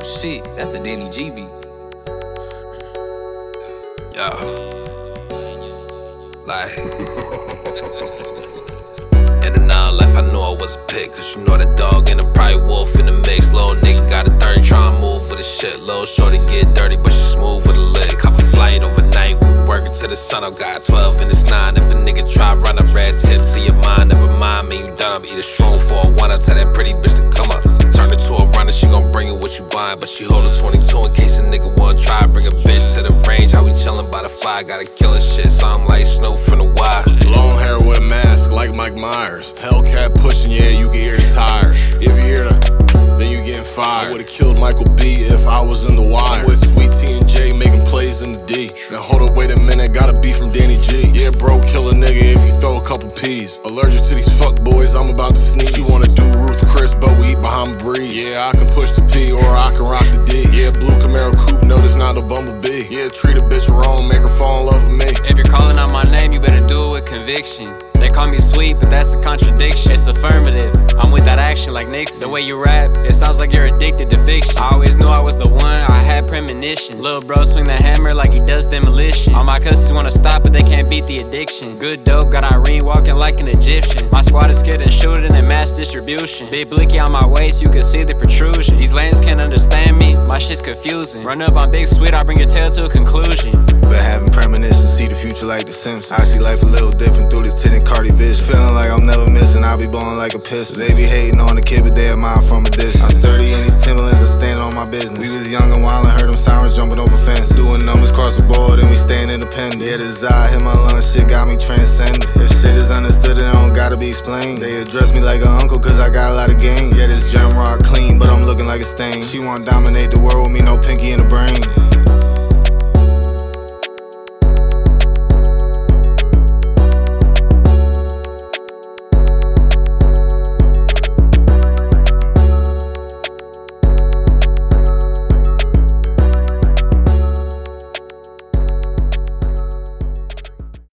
shit, that's a Danny G beat. Yeah. Like in the nine life, I knew I was a pig, cause you know that dog and a probably wolf in the mix. Little nigga got a 30, tryna move with a shit. Little shorty get dirty, but she smooth with a lick. Cop a flight overnight, we working till the sun up. Got 12 and it's 9. If a nigga try run a red tip to your mind, never mind me, you done up. Eat a shroom for a one. I tell that pretty bitch to come up. Turn it to a runner, she gon' bring you what you buying, but she hold a 22 in case a nigga wanna try. Bring a bitch to the range, how we chillin' by the fire. Gotta kill a shit, so I'm like Snoop from the wire. Long hair with a mask, like Mike Myers. Hellcat pushing, yeah, you can hear the tires. If you hear the, then you getting fired. I would've killed Michael B if I was in the wire. I'm with Sweet T and J making plays in the D. Now hold up, wait a minute, gotta be from Danny G. Yeah, bro, kill a nigga if you throw a couple P's. Allergic to these fuck boys, I'm about to sneeze. She wanna do Ruth Chris, but we eat behind breeze. Yeah, I can push the P or I can rock the D. Yeah, blue Camaro coupe, no, this not a bumblebee. Yeah, treat a bitch wrong, make her fall in love with me. If you're calling out my name, you better do it with conviction. They call me sweet, but that's a contradiction. It's affirmative, I'm with that action like Nixon. The way you rap, it sounds like you're addicted to fiction. I always knew I was the one, I had premonitions. Lil' bro swing the hammer like he does demolition. All my cousins wanna stop, but they can't beat the addiction. Good dope, got Irene walking like an Egyptian. My squad is getting shooting in mass distribution. Big blicky on my waist, you can see the protrusion. These lames can't understand me, my shit's confusing. Run up on Big Sweet, I bring your tail to a conclusion. But having premonitions, see the future like the Simpsons. I see life a little different through this tinted Cardi vision. Feeling like I'm never missing, I be blowing like a pistol. They be hating on the kid, but they admire from a distance. I'm sturdy in these Timberlands, I stand on my business. We was young and wild and heard them sirens jumping over fences. Doing numbers cross the board and we staying independent. Yeah, the desire hit my lungs, shit got me transcendent. If shit is understood, it don't gotta be explained. They address me like an uncle, cause I got a lot of game. Yeah, this gem rock clean, but I'm looking like a stain. She wanna dominate the world with me, no pinky in the brain.